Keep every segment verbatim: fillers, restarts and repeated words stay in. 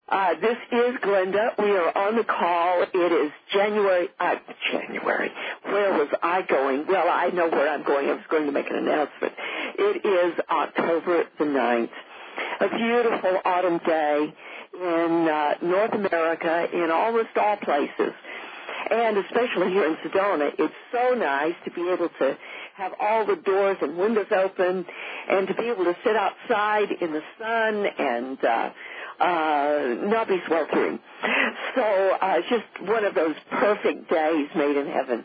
Uh, this is Glenda. We are on the call. It is January, uh, January. Where was I going? Well, I know where I'm going. I was going to make an announcement. It is October the ninth, a beautiful autumn day in uh, North America, in almost all places. And especially here in Sedona, it's so nice to be able to have all the doors and windows open and to be able to sit outside in the sun and uh, uh, not be sweltering. So uh, just one of those perfect days made in heaven.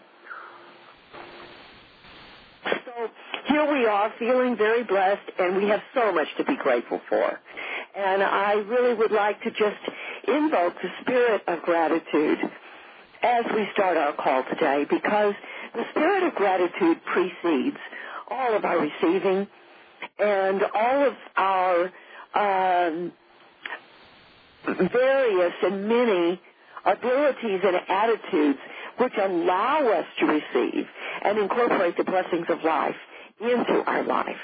So here we are feeling very blessed, and we have so much to be grateful for. And I really would like to just invoke the spirit of gratitude as we start our call today, because the spirit of gratitude precedes all of our receiving and all of our um, various and many abilities and attitudes which allow us to receive and incorporate the blessings of life into our life.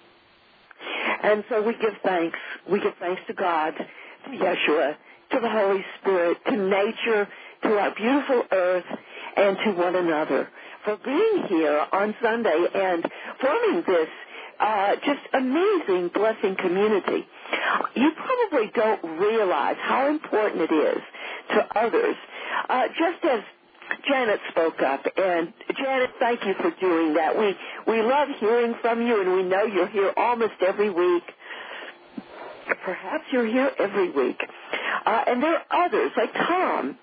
And so we give thanks. We give thanks to God, to Yeshua, to the Holy Spirit, to nature, to our beautiful earth, and to one another for being here on Sunday and forming this uh, just amazing blessing community. You probably don't realize how important it is to others. Uh, just as Janet spoke up, and Janet, thank you for doing that. We we love hearing from you, and we know you're here almost every week. Perhaps you're here every week. Uh, and there are others, like Tom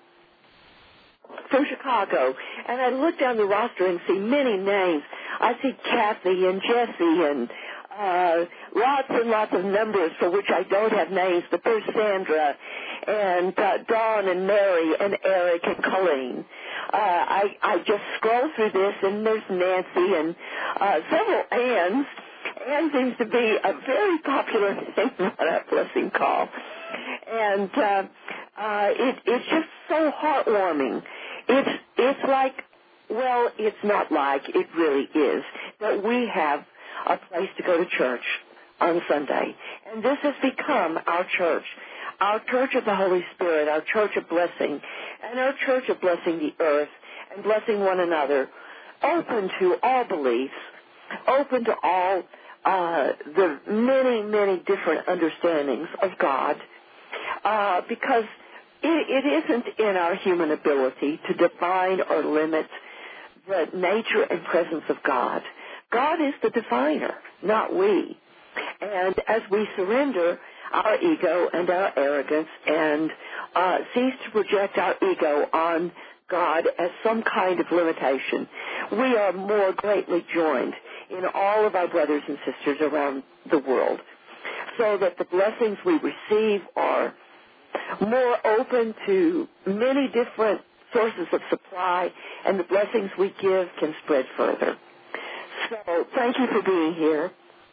from Chicago, and I look down the roster and see many names. I see Kathy and Jesse and uh, lots and lots of numbers for which I don't have names, but there's Sandra and uh, Dawn and Mary and Eric and Colleen. Uh, I, I just scroll through this, and there's Nancy and uh, several Anns. Ann seems to be a very popular name on our blessing call. And uh, uh, it, it's just so heartwarming. It's, it's like, well, it's not like, it really is, that we have a place to go to church on Sunday. And this has become our church, our church of the Holy Spirit, our church of blessing, and our church of blessing the earth and blessing one another, open to all beliefs, open to all uh, the many, many different understandings of God, uh, because it, it isn't in our human ability to define or limit the nature and presence of God. God is the definer, not we. And as we surrender our ego and our arrogance and uh, cease to project our ego on God as some kind of limitation, we are more greatly joined in all of our brothers and sisters around the world, so that the blessings we receive are more open to many different sources of supply, and the blessings we give can spread further. So thank you for being here.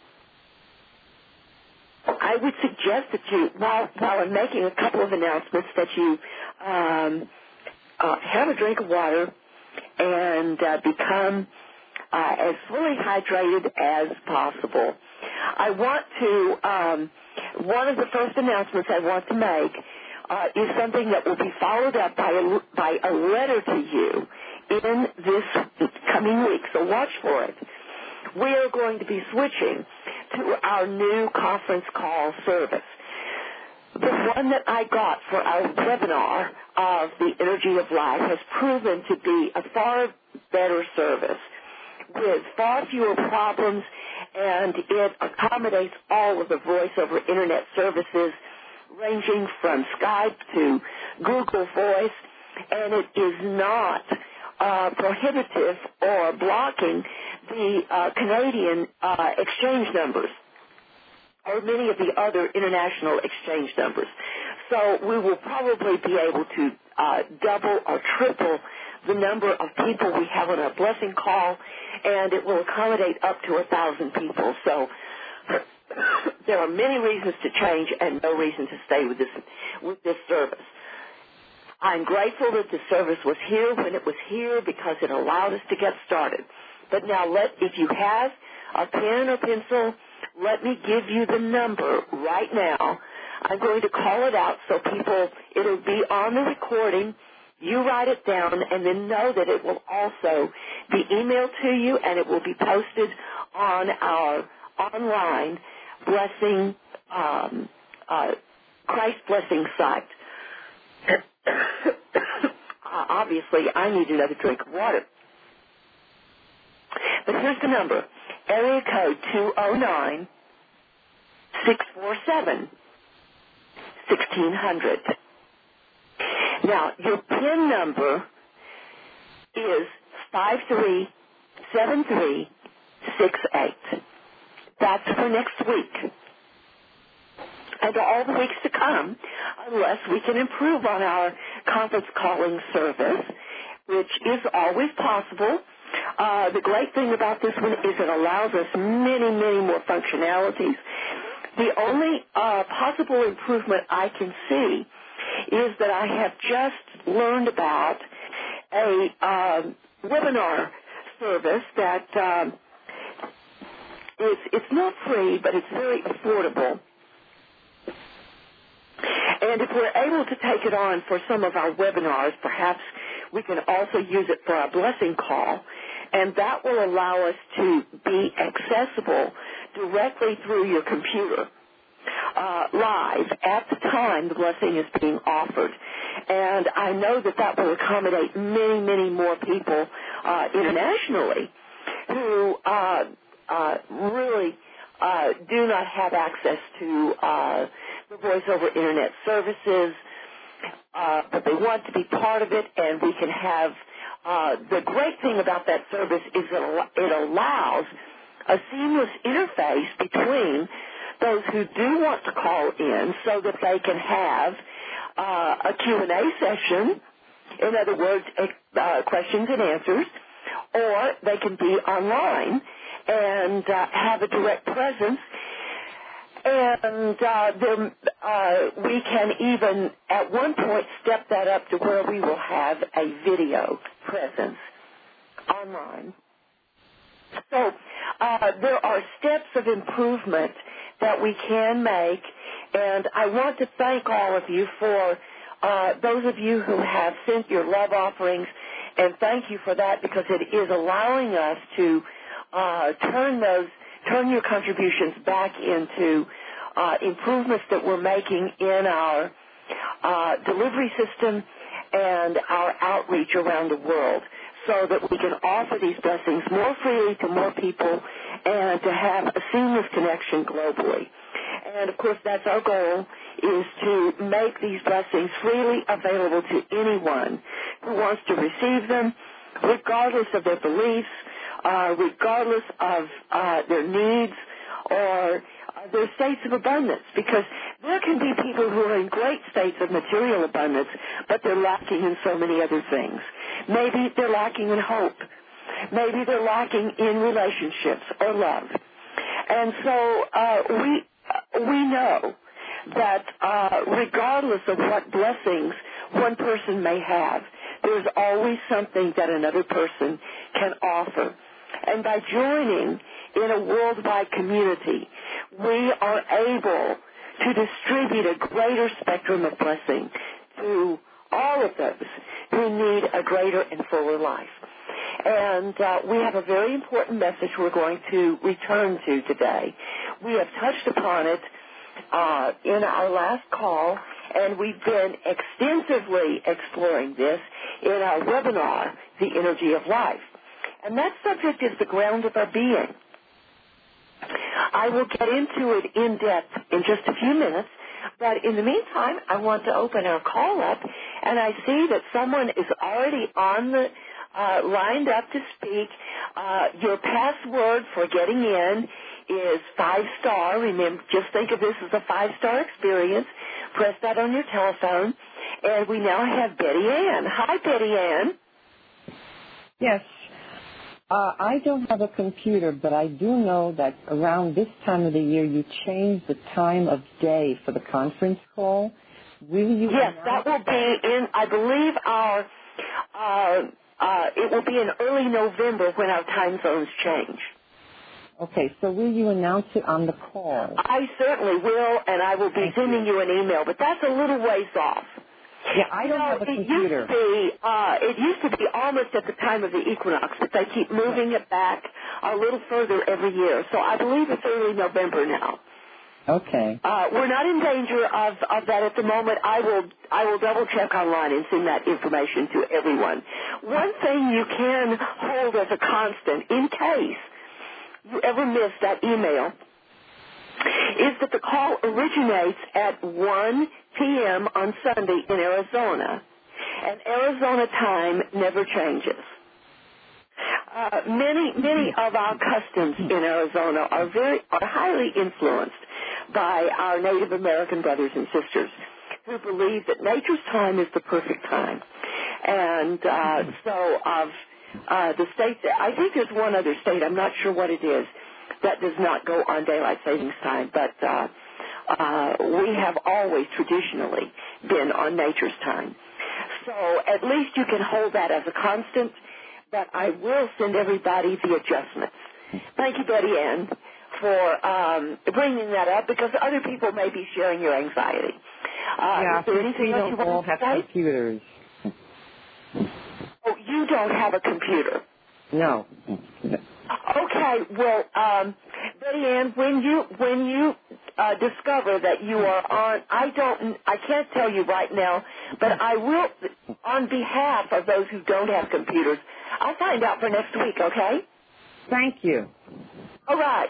I would suggest that you, while, while I'm making a couple of announcements, that you um, uh, have a drink of water and uh, become uh, as fully hydrated as possible. I want to, um, one of the first announcements I want to make uh, is something that will be followed up by a, by a letter to you in this coming week, so watch for it. We are going to be switching to our new conference call service. The one that I got for our webinar of the Energy of Life has proven to be a far better service with far fewer problems, and it accommodates all of the voice-over Internet services ranging from Skype to Google Voice, and it is not uh, prohibitive or blocking the uh, Canadian uh, exchange numbers or many of the other international exchange numbers. So we will probably be able to uh, double or triple the number of people we have on our blessing call, and it will accommodate up to a thousand people. So there are many reasons to change and no reason to stay with this with this service. I'm grateful that the service was here when it was here because it allowed us to get started. But now, let if you have a pen or pencil, let me give you the number right now I'm going to call it out so people, it'll be on the recording. You write it down and then know that it will also be emailed to you and it will be posted on our online blessing, um, uh, Christ Blessing site. uh, obviously, I need another drink of water. But here's the number, area code two oh nine, six four seven, sixteen hundred. Now, your PIN number is five three seven three six eight. That's for next week and all the weeks to come, unless we can improve on our conference calling service, which is always possible. Uh, the great thing about this one is it allows us many, many more functionalities. The only uh, possible improvement I can see is that I have just learned about a um, webinar service that um, is, it's not free, but it's very affordable. And if we're able to take it on for some of our webinars, perhaps we can also use it for our blessing call, and that will allow us to be accessible directly through your computer, uh, live at the time the blessing is being offered. And I know that that will accommodate many, many more people uh, internationally who uh, uh, really uh, do not have access to uh, the voice-over Internet services, uh, but they want to be part of it, and we can have uh, the great thing about that service is that it allows a seamless interface between those who do want to call in so that they can have uh, a Q and A session, in other words, uh, questions and answers, or they can be online and uh, have a direct presence. And uh, then, uh, we can even, at one point, step that up to where we will have a video presence online. So uh, there are steps of improvement that we can make, and I want to thank all of you for uh, those of you who have sent your love offerings, and thank you for that because it is allowing us to uh, turn those turn your contributions back into uh, improvements that we're making in our uh, delivery system and our outreach around the world so that we can offer these blessings more freely to more people and to have a seamless connection globally. And, of course, that's our goal, is to make these blessings freely available to anyone who wants to receive them, regardless of their beliefs, Uh, regardless of uh, their needs or uh, their states of abundance, because there can be people who are in great states of material abundance, but they're lacking in so many other things. Maybe they're lacking in hope. Maybe they're lacking in relationships or love. And so uh, we we know that uh, regardless of what blessings one person may have, there's always something that another person can offer. And by joining in a worldwide community, we are able to distribute a greater spectrum of blessing to all of those who need a greater and fuller life. And uh, we have a very important message we're going to return to today. We have touched upon it uh, in our last call, and we've been extensively exploring this in our webinar, The Energy of Life. And that subject is the ground of our being. I will get into it in depth in just a few minutes, but in the meantime, I want to open our call up, and I see that someone is already on the uh, lined up to speak. Uh, your password for getting in is five star. Remember, just think of this as a five-star experience. Press that on your telephone, and we now have Betty Ann. Hi, Betty Ann. Yes. Uh, I don't have a computer, but I do know that around this time of the year you change the time of day for the conference call. Will you? Yes, that will be in, I believe, our, uh, uh, it will be in early November when our time zones change. Okay, so will you announce it on the call? I certainly will, and I will be Thank sending you. you an email, but that's a little ways off. Yeah, I don't you know, have a it computer. Used to be, uh, it used to be almost at the time of the equinox, but they keep moving it back a little further every year. So I believe it's early November now. Okay. Uh, we're not in danger of, of that at the moment. I will I will double check online and send that information to everyone. One thing you can hold as a constant in case you ever miss that email is that the call originates at one p.m. on Sunday in Arizona, and Arizona time never changes. Uh, many many of our customs in Arizona are very are highly influenced by our Native American brothers and sisters who believe that nature's time is the perfect time. And uh, so of uh, the states, I think there's one other state, I'm not sure what it is, that does not go on daylight savings time, but uh, uh, we have always traditionally been on nature's time. So at least you can hold that as a constant, but I will send everybody the adjustments. Thank you, Betty Ann, for um, bringing that up, because other people may be sharing your anxiety. Uh, yeah, is there anything we else you don't all want to have say? computers. Oh, you don't have a computer. No. Okay, well, um, Betty Ann, when you when you uh, discover that you are on, I don't, I can't tell you right now, but I will, on behalf of those who don't have computers, I'll find out for next week. Okay? Thank you. All right.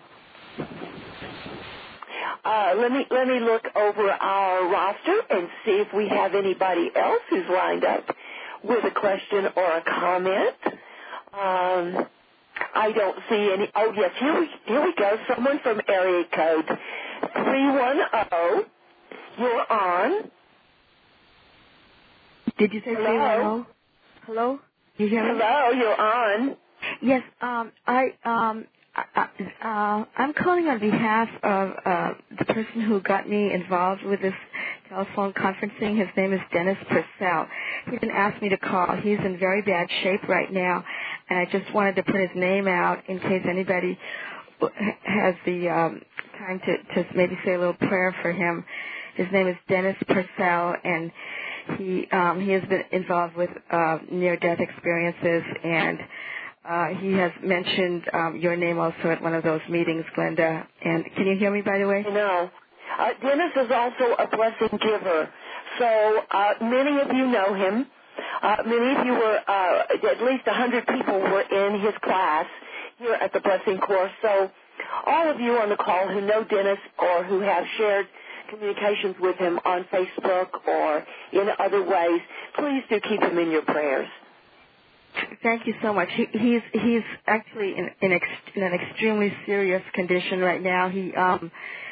Uh, let me let me look over our roster and see if we have anybody else who's lined up with a question or a comment. Um, I don't see any. Oh yes, here we here we go. Someone from area code three one zero. You're on. Did you say Hello? three one zero? Hello? You hear me? Hello, you're on. Yes. Um. I um. I, uh, I'm calling on behalf of uh, the person who got me involved with this telephone conferencing. His name is Dennis Purcell. He didn't ask me to call. He's in very bad shape right now, and I just wanted to put his name out in case anybody has the um, time to, to maybe say a little prayer for him. His name is Dennis Purcell, and he um, he has been involved with uh, near-death experiences, and Uh, he has mentioned um, your name also at one of those meetings, Glenda. And can you hear me, by the way? No. Uh, Dennis is also a blessing giver. So uh, many of you know him. Uh, many of you were, uh, at least one hundred people were in his class here at the Blessing Course. So all of you on the call who know Dennis or who have shared communications with him on Facebook or in other ways, please do keep him in your prayers. Thank you so much. He, he's he's actually in in, ex, in an extremely serious condition right now. He um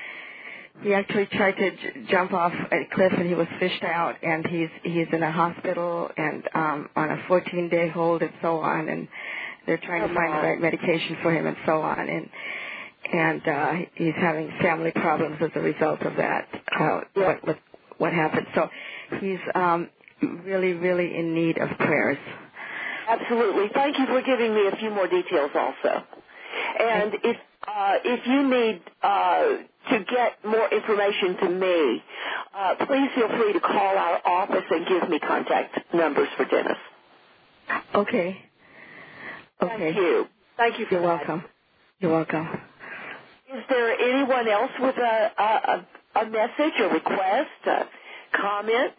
he actually tried to j- jump off a cliff and he was fished out, and he's he's in a hospital and um on a fourteen day hold and so on, and they're trying Oh, to find my. the right medication for him and so on, and and uh he's having family problems as a result of that. Uh, Yeah. what what what happened? So he's um really really in need of prayers. Absolutely. Thank you for giving me a few more details also. And if uh, if you need uh, to get more information to me, uh, please feel free to call our office and give me contact numbers for Dennis. Okay. Okay. Thank you. Thank you for You're that. welcome. You're welcome. Is there anyone else with a, a, a message, a request, a comment?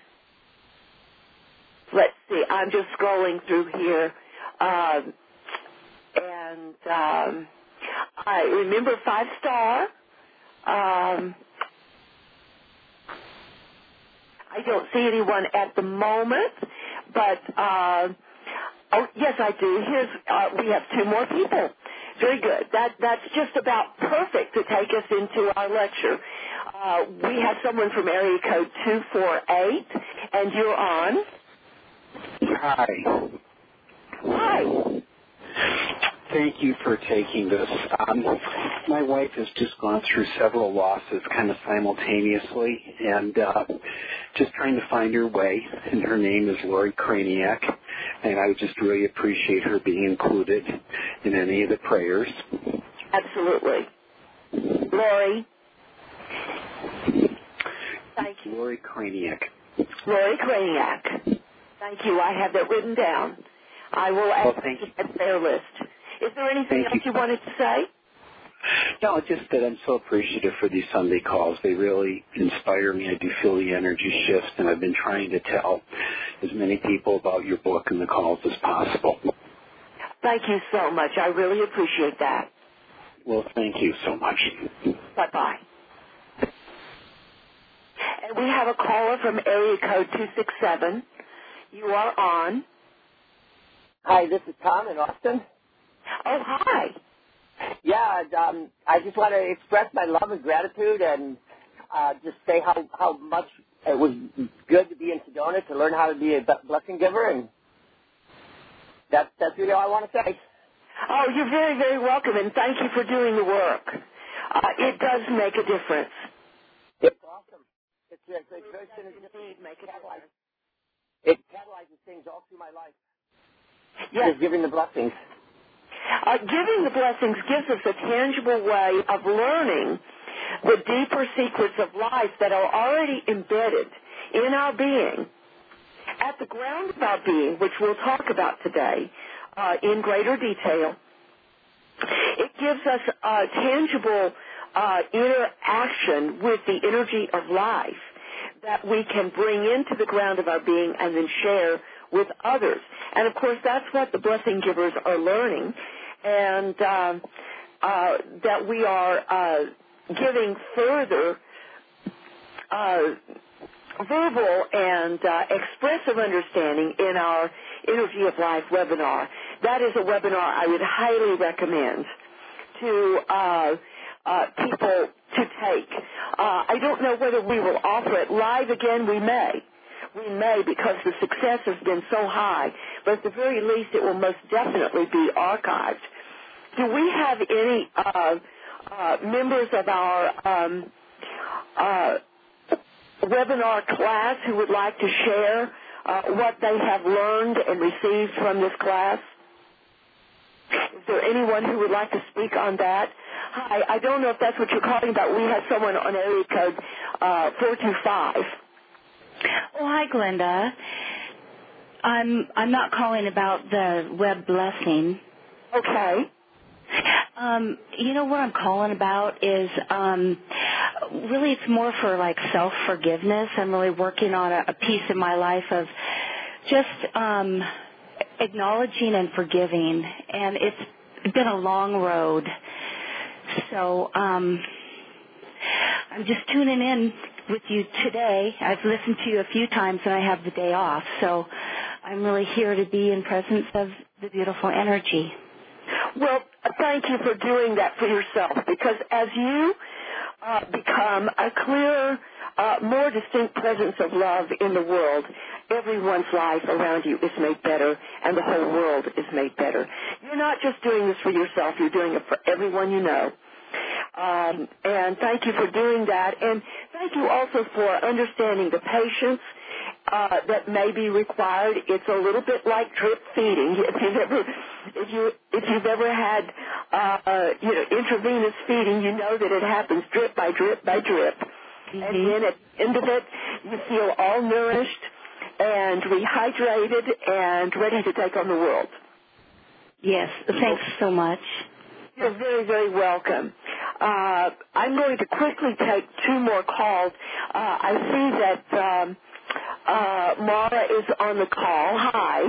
Let's see. I'm just scrolling through here. Um, and um, I remember Five Star. Um, I don't see anyone at the moment, but uh, oh yes, I do. Here's uh, we have two more people. Very good. That that's just about perfect to take us into our lecture. Uh, we have someone from area code two four eight, and you're on. Hi. Hi. Thank you for taking this. Um, my wife has just gone through several losses kind of simultaneously, and uh, just trying to find her way. And her name is Lori Kraniak, and I would just really appreciate her being included in any of the prayers. Absolutely. Lori? Thank you. Lori Kraniak. Lori Kraniak. Thank you. I have that written down. I will add well, thank to you. their list. Is there anything thank else you. you wanted to say? No, just that I'm so appreciative for these Sunday calls. They really inspire me. I do feel the energy shifts, and I've been trying to tell as many people about your book and the calls as possible. Thank you so much. I really appreciate that. Well, thank you so much. Bye-bye. And we have a caller from area code two six seven. You are on. Hi, this is Tom in Austin. Oh, hi. Yeah, um, I just want to express my love and gratitude and uh, just say how, how much it was good to be in Sedona to learn how to be a blessing giver, and that's, that's really all I want to say. Oh, you're very, very welcome, and thank you for doing the work. Uh, it does make a difference. It's awesome. It's, it's, it's very synergistic. Make a catalyzes, it catalyzes things all through my life. Yes. Just giving the blessings. Uh, giving the blessings gives us a tangible way of learning the deeper secrets of life that are already embedded in our being. At the ground of our being, which we'll talk about today uh, in greater detail, it gives us a tangible uh, interaction with the energy of life that we can bring into the ground of our being and then share with others. And, of course, that's what the blessing givers are learning, and uh, uh, that we are uh, giving further uh, verbal and uh, expressive understanding in our Energy of Life webinar. That is a webinar I would highly recommend to uh, uh, people to take. Uh, I don't know whether we will offer it live again. We may. We may, because the success has been so high, but at the very least it will most definitely be archived. Do we have any uh, uh, members of our um, uh, webinar class who would like to share uh, what they have learned and received from this class? Is there anyone who would like to speak on that? Hi, I don't know if that's what you're calling about. We have someone on area code uh, four two five. Oh, hi, Glenda. I'm I'm not calling about the web blessing. Okay. Um, you know what I'm calling about is um, really it's more for like self-forgiveness. I'm really working on a, a piece in my life of just um, acknowledging and forgiving, and it's been a long road. So um, I'm just tuning in with you today. I've listened to you a few times and I have the day off, so I'm really here to be in presence of the beautiful energy. Well, thank you for doing that for yourself, because as you uh, become a clearer, uh, more distinct presence of love in the world, everyone's life around you is made better and the whole world is made better. You're not just doing this for yourself, you're doing it for everyone you know. Um, and thank you for doing that. And thank you also for understanding the patience uh, that may be required. It's a little bit like drip feeding. If you've ever, if you if you've ever had uh, you know intravenous feeding, you know that it happens drip by drip by drip. Mm-hmm. And then at the end of it, you feel all nourished and rehydrated and ready to take on the world. Yes, thanks so much. You're very, very welcome. Uh, I'm going to quickly take two more calls. Uh, I see that um, uh, Mara is on the call. Hi.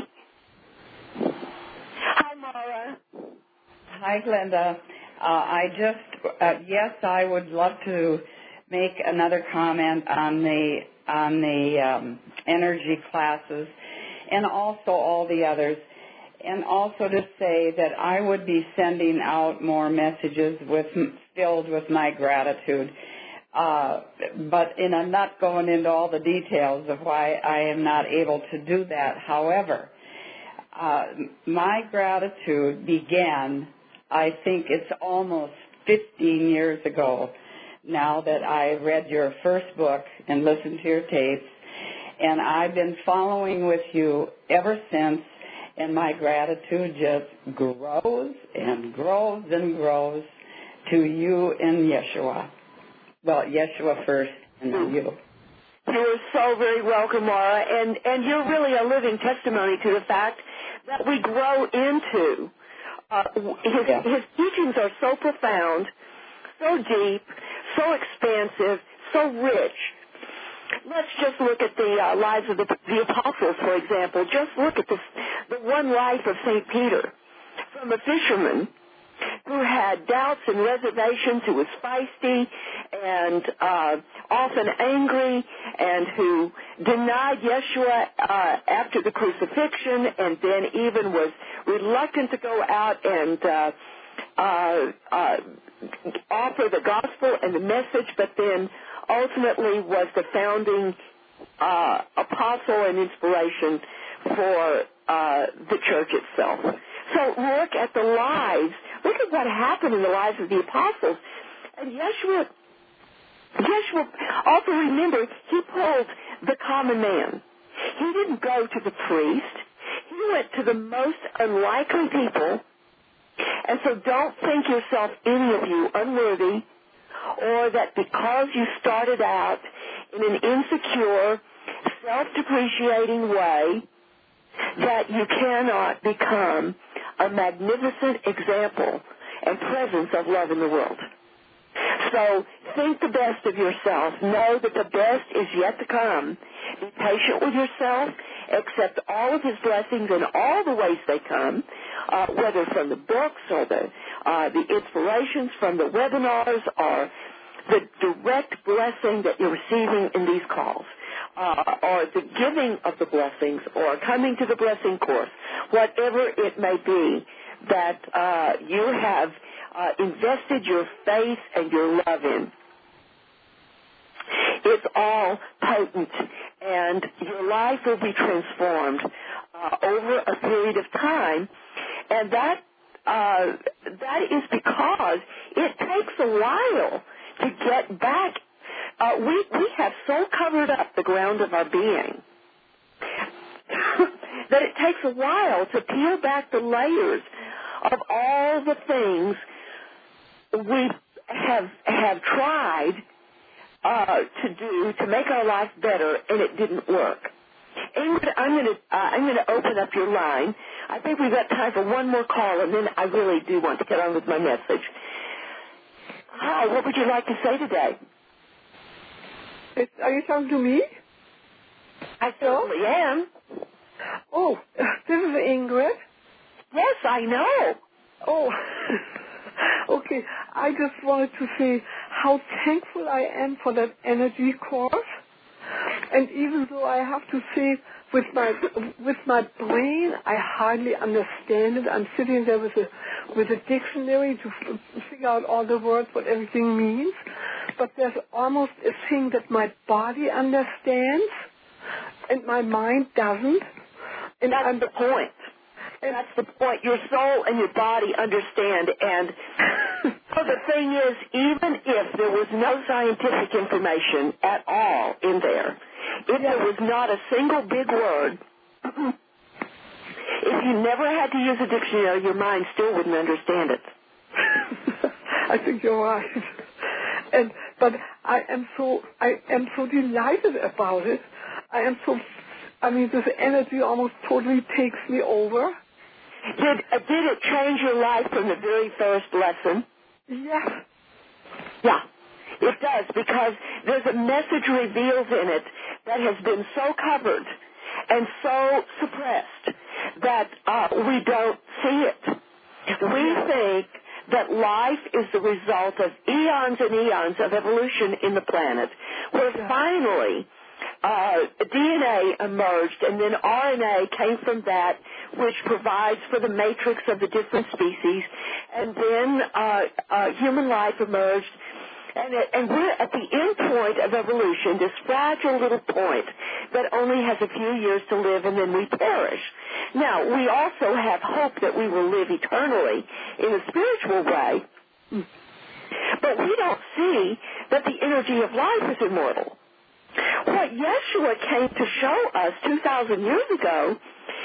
Hi, Mara. Hi, Glenda. Uh, I just, uh, yes, I would love to make another comment on the on the um, energy classes and also all the others. And also to say that I would be sending out more messages with filled with my gratitude. Uh, but in, I'm not going into all the details of why I am not able to do that. However, uh, my gratitude began, I think it's almost fifteen years ago now that I read your first book and listened to your tapes. And I've been following with you ever since. And my gratitude just grows and grows and grows. to you and Yeshua. Well, Yeshua first, and then you. You're so very welcome, Laura, and, and you're really a living testimony to the fact that we grow into. Uh, his, yeah. his teachings are so profound, so deep, so expansive, so rich. Let's just look at the uh, lives of the, the apostles, for example. Just look at the, the one life of Saint Peter, from a fisherman who had doubts and reservations, who was feisty and uh, often angry, and who denied Yeshua uh, after the crucifixion, and then even was reluctant to go out and uh, uh, uh, offer the gospel and the message, but then ultimately was the founding uh, apostle and inspiration for uh, the church itself. So look at the lives. Look at what happened in the lives of the apostles. And Yeshua, Yeshua also, remember, he pulled the common man. He didn't go to the priest. He went to the most unlikely people. And so don't think yourself, any of you, unworthy, or that because you started out in an insecure, self-depreciating way, that you cannot become a magnificent example and presence of love in the world. So think the best of yourself. Know that the best is yet to come. Be patient with yourself. Accept all of his blessings in all the ways they come, uh, whether from the books or the, uh, the inspirations from the webinars or the direct blessing that you're receiving in these calls, uh, or the giving of the blessings, or coming to the blessing course, whatever it may be that uh, you have uh, invested your faith and your love in. It's all potent, and your life will be transformed uh, over a period of time, and that uh, that is because it takes a while to get back. Uh, we, we have so covered up the ground of our being that it takes a while to peel back the layers of all the things we have have tried uh, to do to make our life better, and it didn't work. Ingrid, I'm going to uh, I'm going to open up your line. I think we've got time for one more call, and then I really do want to get on with my message. Hi, what would you like to say today? It's, are you talking to me? I certainly am. Oh, this is Ingrid. Yes, I know. Oh, okay. I just wanted to say how thankful I am for that energy course. And even though I have to say, with my with my brain, I hardly understand it. I'm sitting there with a with a dictionary to f- figure out all the words, what everything means. But there's almost a thing that my body understands, and my mind doesn't. And that's I'm, the point. And that's the point. Your soul and your body understand. And so the thing is, even if there was no scientific information at all in there, if there was not a single big word, if you never had to use a dictionary, your mind still wouldn't understand it. I think you're right. And but I am so I am so delighted about it. I am so. I mean, this energy almost totally takes me over. Did uh, did it change your life from the very first lesson? Yes. Yeah, it does, because there's a message revealed in it that has been so covered and so suppressed that uh, we don't see it. We think that life is the result of eons and eons of evolution in the planet, where finally uh, D N A emerged, and then R N A came from that, which provides for the matrix of the different species, and then uh, uh, human life emerged, and, it, and we're at the end point of evolution, this fragile little point that only has a few years to live, and then we perish. Now, we also have hope that we will live eternally in a spiritual way, but we don't see that the energy of life is immortal. What Yeshua came to show us two thousand years ago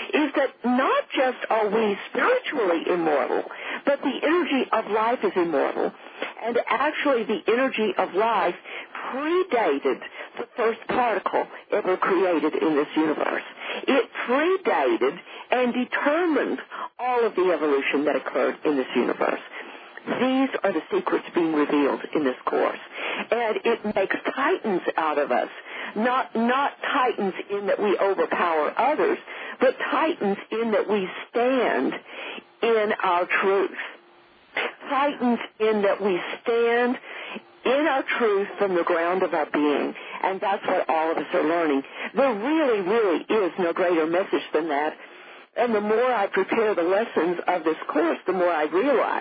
is that not just are we spiritually immortal, but the energy of life is immortal. And actually the energy of life predated the first particle ever created in this universe. It predated and determined all of the evolution that occurred in this universe. These are the secrets being revealed in this course. And it makes titans out of us. Not, not titans in that we overpower others, but titans in that we stand in our truth. Titans in that we stand in our truth from the ground of our being. And that's what all of us are learning. There really, really is no greater message than that. And the more I prepare the lessons of this course, the more I realize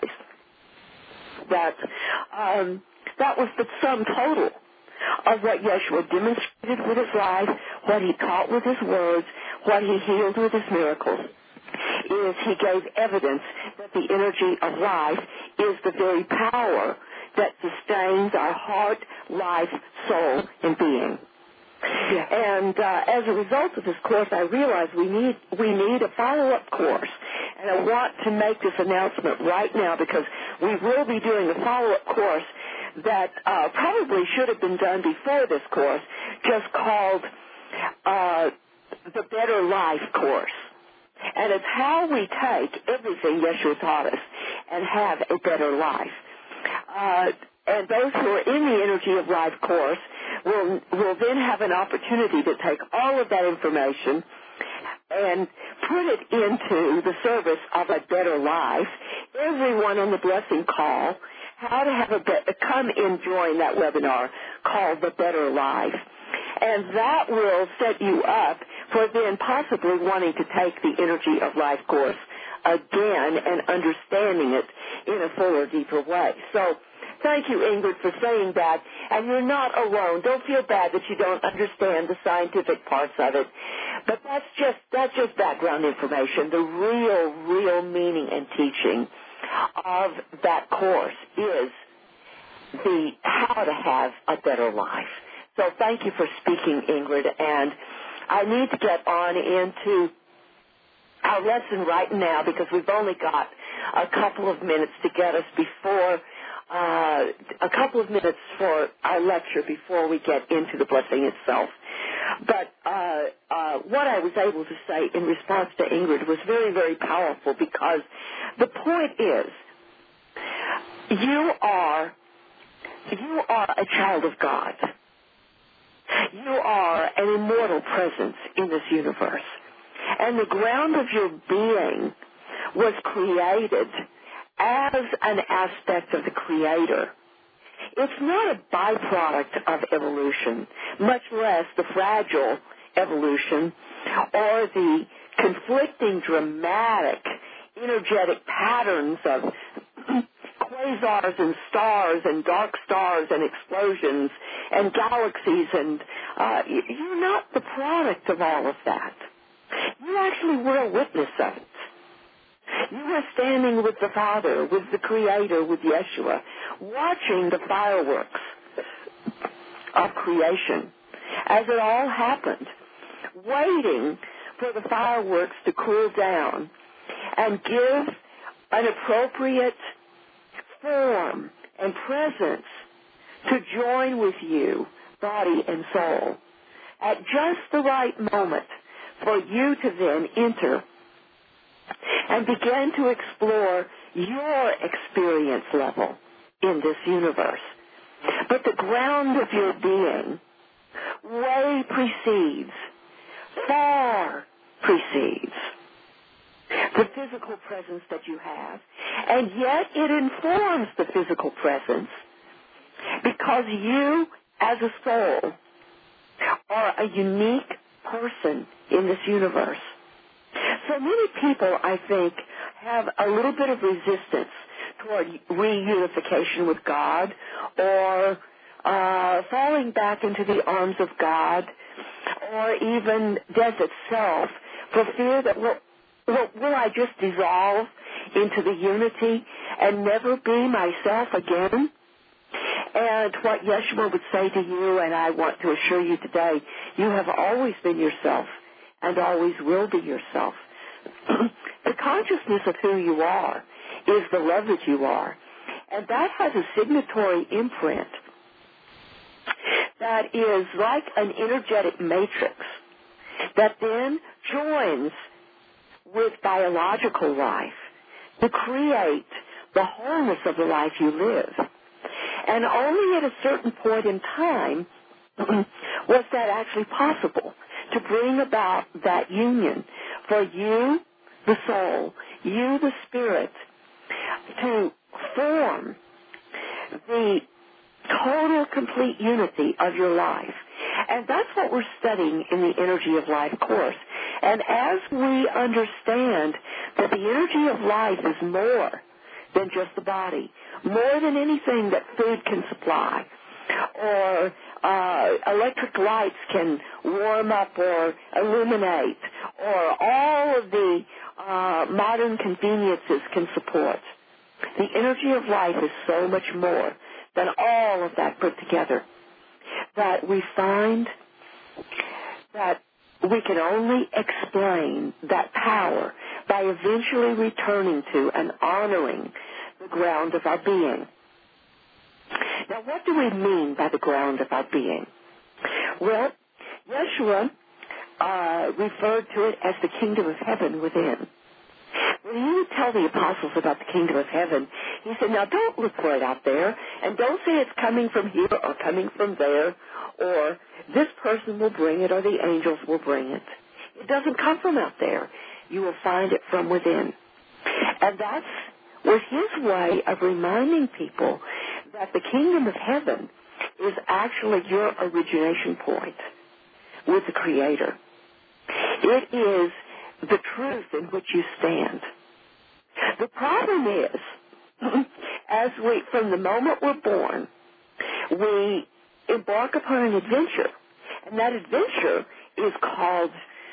that um, that was the sum total of what Yeshua demonstrated with his life, what he taught with his words, what he healed with his miracles, is he gave evidence that the energy of life is the very power that sustains our heart, life, soul, and being. Yeah. And uh, as a result of this course, I realize we need we need a follow-up course. And I want to make this announcement right now because we will be doing a follow-up course that uh, probably should have been done before this course, just called uh, the Better Life course. And it's how we take everything Yeshua taught us and have a better life. Uh, and those who are in the Energy of Life course will will then have an opportunity to take all of that information and put it into the service of a better life. Everyone on the blessing call, how to have a be- come and join that webinar called The Better Life. And that will set you up for then possibly wanting to take the Energy of Life course again and understanding it in a fuller, deeper way. So thank you, Ingrid, for saying that. And you're not alone. Don't feel bad that you don't understand the scientific parts of it. But that's just that's just background information. The real, real meaning and teaching of that course is the how to have a better life. So thank you for speaking, Ingrid. And I need to get on into our lesson right now because we've only got a couple of minutes to get us before Uh, a couple of minutes for our lecture before we get into the blessing itself. But uh, uh, what I was able to say in response to Ingrid was very, very powerful because the point is you are you are a child of God. You are an immortal presence in this universe. And the ground of your being was created as an aspect of the Creator. It's not a byproduct of evolution, much less the fragile evolution or the conflicting, dramatic, energetic patterns of quasars and stars and dark stars and explosions and galaxies. And uh, you're not the product of all of that. You actually were a witness of it. You are standing with the Father, with the Creator, with Yeshua, watching the fireworks of creation as it all happened, waiting for the fireworks to cool down and give an appropriate form and presence to join with you, body and soul, at just the right moment for you to then enter and begin to explore your experience level in this universe. But the ground of your being way precedes, far precedes the physical presence that you have, and yet it informs the physical presence because you, as a soul, are a unique person in this universe. So many people, I think, have a little bit of resistance toward reunification with God or uh, falling back into the arms of God or even death itself for fear that, well, well, will I just dissolve into the unity and never be myself again? And what Yeshua would say to you, and I want to assure you today, you have always been yourself and always will be yourself. the consciousness of who you are is the love that you are. And that has a signatory imprint that is like an energetic matrix that then joins with biological life to create the wholeness of the life you live. And only at a certain point in time was that actually possible to bring about that union for you, the soul, you, the spirit, to form the total, complete unity of your life. And that's what we're studying in the Energy of Life course. And as we understand that the energy of life is more than just the body, more than anything that food can supply, or uh, electric lights can warm up or illuminate, or all of the uh, modern conveniences can support. The energy of life is so much more than all of that put together, that we find that we can only explain that power by eventually returning to and honoring the ground of our being. Now, what do we mean by the ground of our being? Well, Yeshua uh, referred to it as the kingdom of heaven within. When he would tell the apostles about the kingdom of heaven, he said, now don't look for it out there, and don't say it's coming from here or coming from there, or this person will bring it or the angels will bring it. It doesn't come from out there. You will find it from within. And that was his way of reminding people that the kingdom of heaven is actually your origination point with the Creator. It is the truth in which you stand. The problem is, as we, from the moment we're born, we embark upon an adventure, and that adventure is called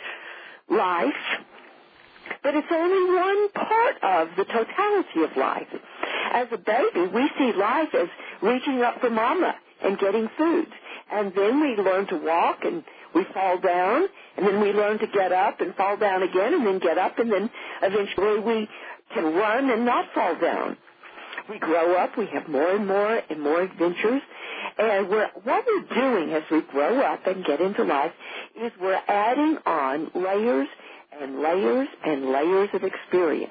life, but it's only one part of the totality of life. As a baby, we see life as reaching up for mama and getting food, and then we learn to walk, and we fall down, and then we learn to get up and fall down again, and then get up, and then eventually we can run and not fall down. We grow up, we have more and more and more adventures, and we're, what we're doing as we grow up and get into life is we're adding on layers and layers and layers of experience.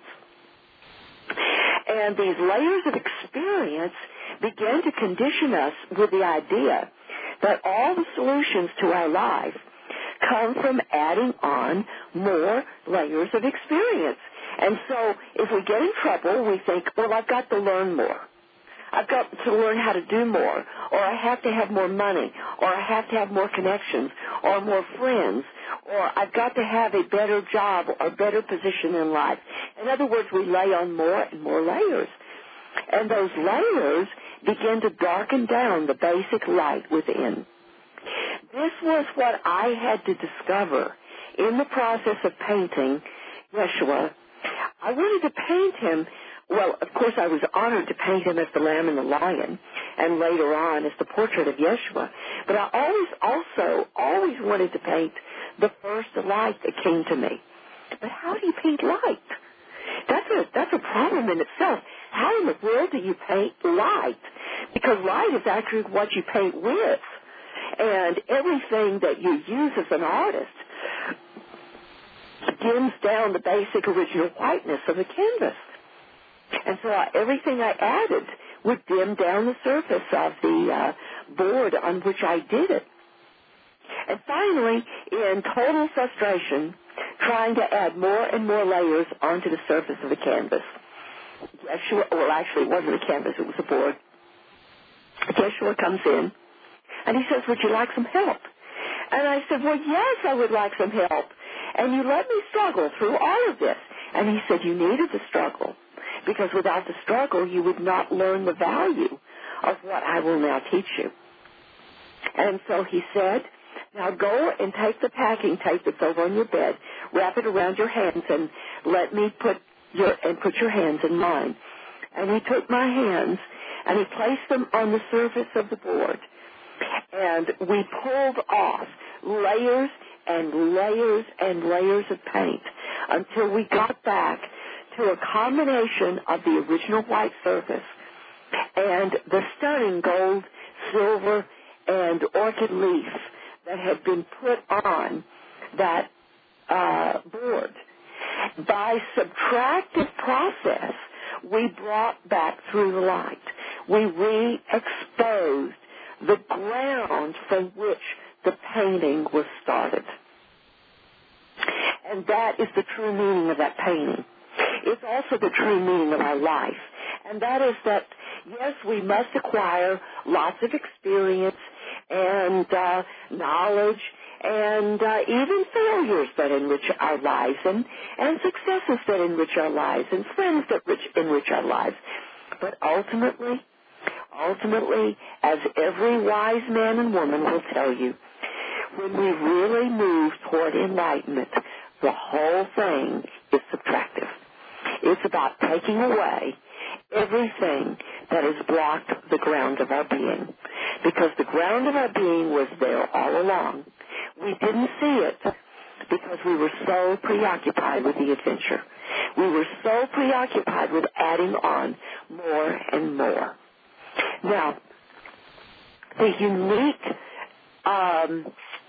And these layers of experience begin to condition us with the idea that all the solutions to our life come from adding on more layers of experience. And so if we get in trouble, we think, well, I've got to learn more. I've got to learn how to do more, or I have to have more money, or I have to have more connections, or more friends, or I've got to have a better job or better position in life. In other words, we lay on more and more layers. And those layers begin to darken down the basic light within. This was what I had to discover in the process of painting Yeshua. I wanted to paint him. Well, of course, I was honored to paint him as the Lamb and the Lion, and later on as the portrait of Yeshua. But I always also always wanted to paint the first light that came to me. But how do you paint light? That's a that's a problem in itself. How in the world do you paint light? Because light is actually what you paint with, and everything that you use as an artist dims down the basic original whiteness of the canvas. And so I, everything I added would dim down the surface of the uh, board on which I did it. And finally, in total frustration, trying to add more and more layers onto the surface of the canvas. Yeshua, well, actually, it wasn't a canvas, it was a board. Yeshua comes in, and he says, would you like some help? And I said, well, yes, I would like some help. And you let me struggle through all of this. And he said, you needed the struggle, because without the struggle, you would not learn the value of what I will now teach you. And so he said, now go and take the packing tape that's over on your bed, wrap it around your hands, and let me put your, and put your hands in mine. And he took my hands, and he placed them on the surface of the board. And we pulled off layers and layers and layers of paint until we got back to a combination of the original white surface and the stunning gold, silver, and orchid leaf that had been put on that uh, board. By subtractive process, we brought back through the light. We re-exposed the ground from which the painting was started. And that is the true meaning of that painting. It's also the true meaning of our life. And that is that, yes, we must acquire lots of experience and uh, knowledge and uh, even failures that enrich our lives and, and successes that enrich our lives and friends that rich, enrich our lives. But ultimately, ultimately, as every wise man and woman will tell you, when we really move toward enlightenment, the whole thing is subtractive. It's about taking away everything that has blocked the ground of our being. Because the ground of our being was there all along. We didn't see it because we were so preoccupied with the adventure. We were so preoccupied with adding on more and more. Now, the unique um,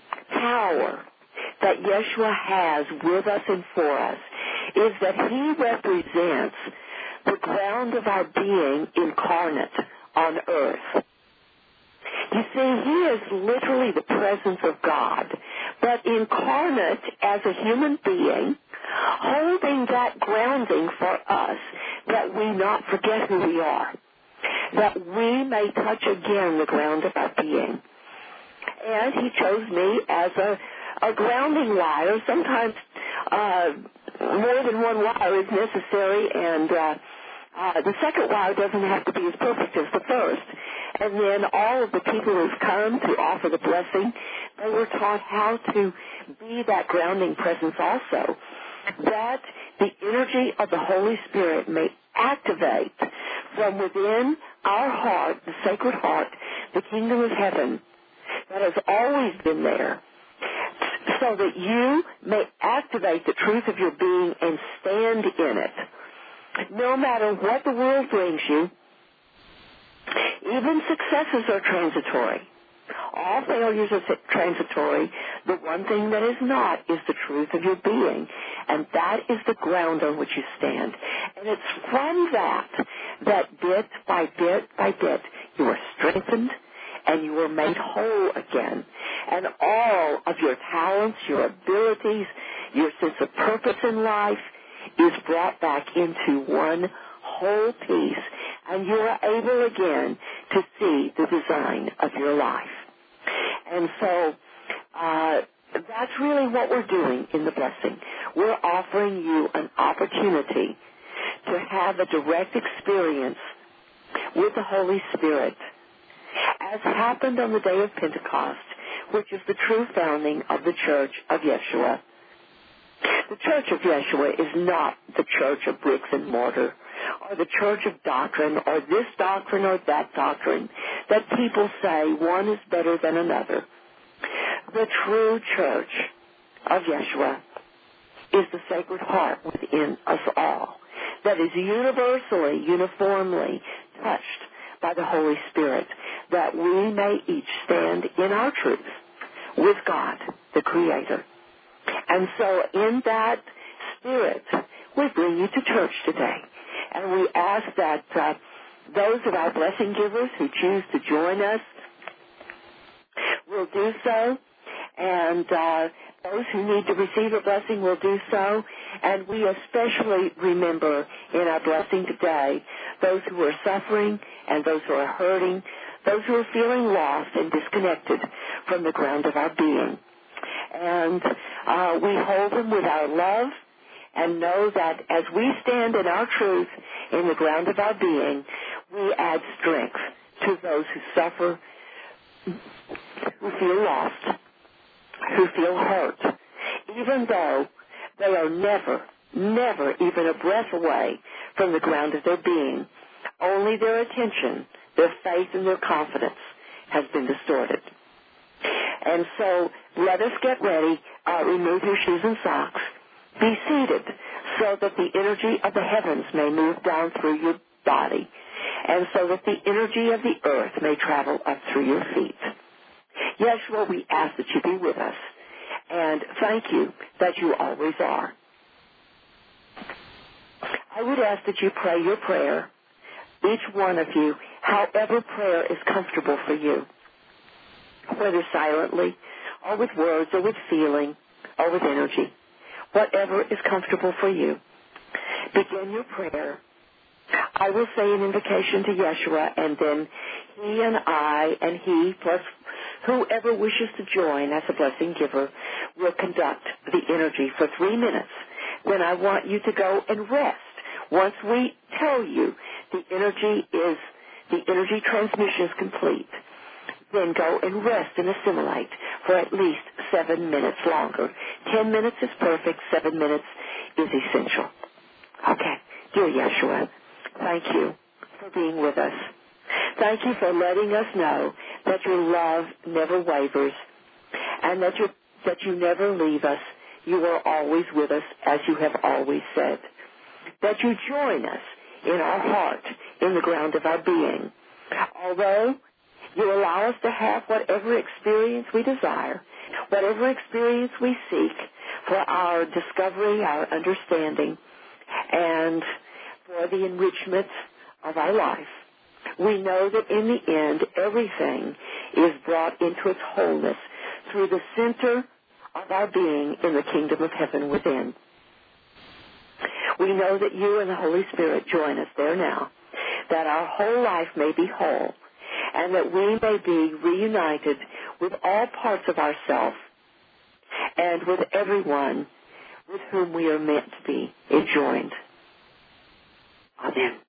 power that Yeshua has with us and for us is that he represents the ground of our being incarnate on earth. You see, he is literally the presence of God, but incarnate as a human being, holding that grounding for us that we not forget who we are, that we may touch again the ground of our being. And he chose me as a, a grounding wire. Sometimes uh, more than one wire is necessary, and uh, uh, the second wire doesn't have to be as perfect as the first. And then all of the people who've come to offer the blessing, they were taught how to be that grounding presence also, that the energy of the Holy Spirit may activate from within our heart, the Sacred Heart, the kingdom of heaven that has always been there, so that you may activate the truth of your being and stand in it. No matter what the world brings you, even successes are transitory. All failures are transitory. The one thing that is not is the truth of your being, and that is the ground on which you stand. And it's from that that bit by bit by bit you are strengthened and you are made whole again. And all of your talents, your abilities, your sense of purpose in life is brought back into one whole piece, and you are able again to see the design of your life. And so uh, that's really what we're doing in the blessing. We're offering you an opportunity to have a direct experience with the Holy Spirit, as happened on the day of Pentecost, which is the true founding of the Church of Yeshua. The Church of Yeshua is not the church of bricks and mortar, or the church of doctrine, or this doctrine or that doctrine, that people say one is better than another. The true church of Yeshua is the Sacred Heart within us all, that is universally, uniformly touched by the Holy Spirit, that we may each stand in our truth with God, the Creator. And so in that spirit, we bring you to church today. And we ask that uh, those of our blessing givers who choose to join us will do so. And uh, those who need to receive a blessing will do so. And we especially remember in our blessing today those who are suffering and those who are hurting, those who are feeling lost and disconnected from the ground of our being. And uh, we hold them with our love and know that as we stand in our truth in the ground of our being, we add strength to those who suffer, who feel lost, who feel hurt, even though they are never, never even a breath away from the ground of their being. Only their attention, their faith, and their confidence has been distorted. And so let us get ready, uh, remove your shoes and socks, Be seated so that the energy of the heavens may move down through your body, and so that the energy of the earth may travel up through your feet. Yeshua, we ask that you be with us, and thank you that you always are. I would ask that you pray your prayer, each one of you, however prayer is comfortable for you, whether silently or with words or with feeling or with energy, whatever is comfortable for you. Begin your prayer. I will say an invocation to Yeshua, and then he and I and he plus whoever wishes to join as a blessing giver will conduct the energy for three minutes. Then I want you to go and rest. Once we tell you the energy is, the energy transmission is complete, then go and rest and assimilate for at least seven minutes longer. Ten minutes is perfect. Seven minutes is essential. Okay. Dear Yeshua, thank you for being with us. Thank you for letting us know that your love never wavers and that you, that you never leave us. You are always with us, as you have always said. That you join us in our heart, in the ground of our being. Although you allow us to have whatever experience we desire, whatever experience we seek for our discovery, our understanding, and for the enrichment of our life. We know that in the end, everything is brought into its wholeness through the center of our being in the kingdom of heaven within. We know that you and the Holy Spirit join us there now, that our whole life may be whole, and that we may be reunited with all parts of ourselves and with everyone with whom we are meant to be joined. Amen.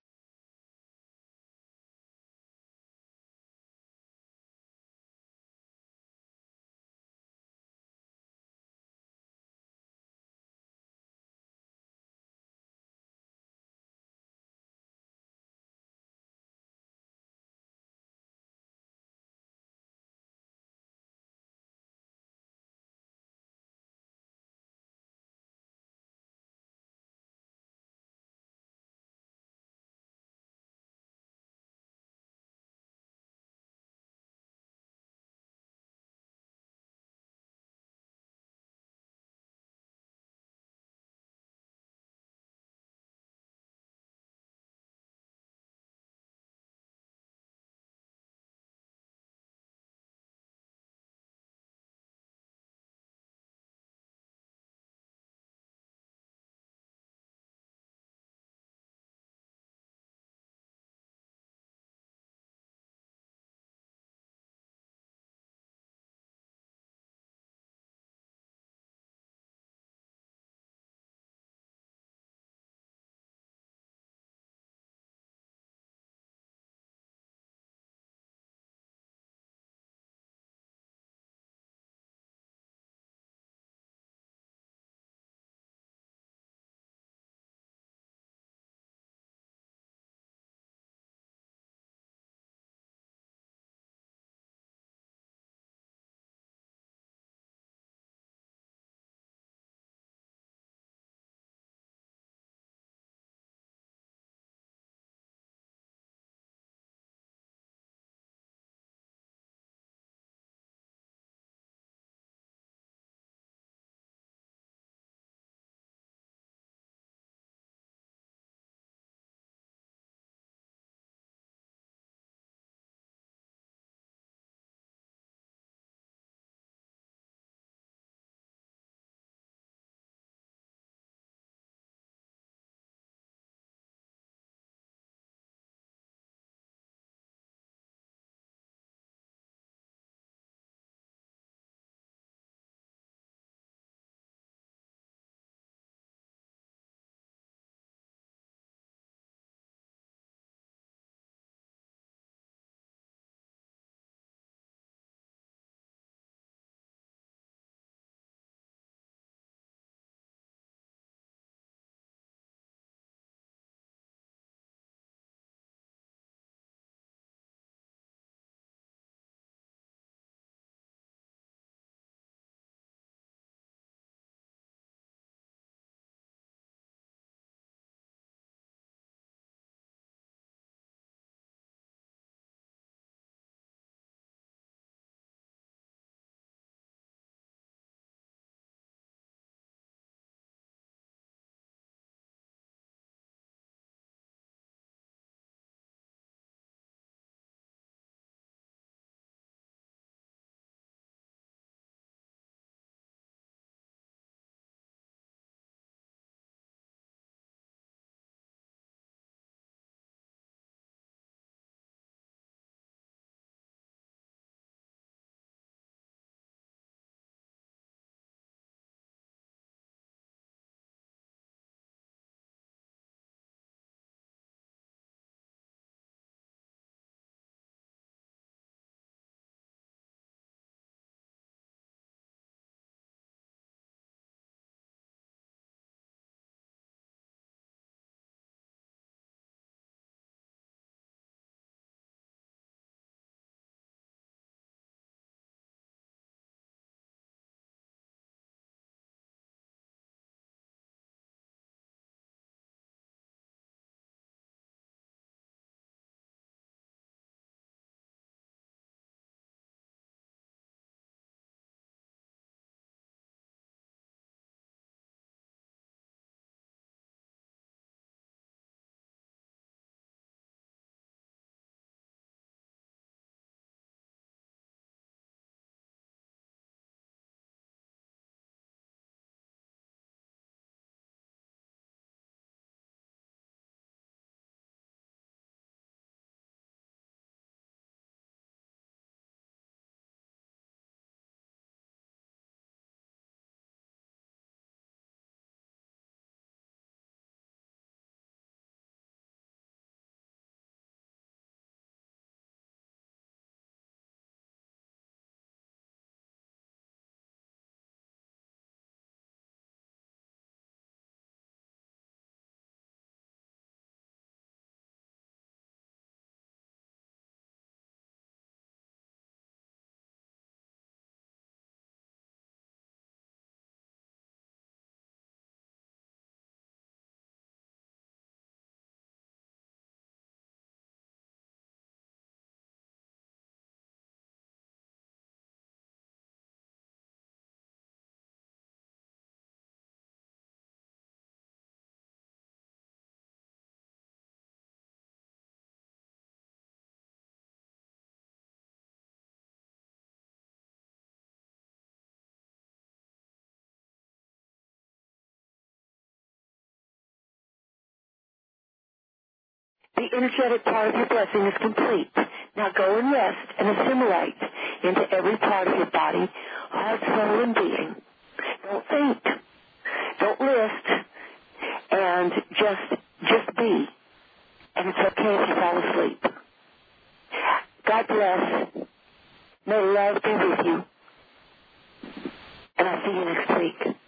The energetic part of your blessing is complete. Now go and rest and assimilate into every part of your body, heart, soul, and being. Don't think. Don't list. And just, just be. And it's okay if you fall asleep. God bless. May love be with you. And I'll see you next week.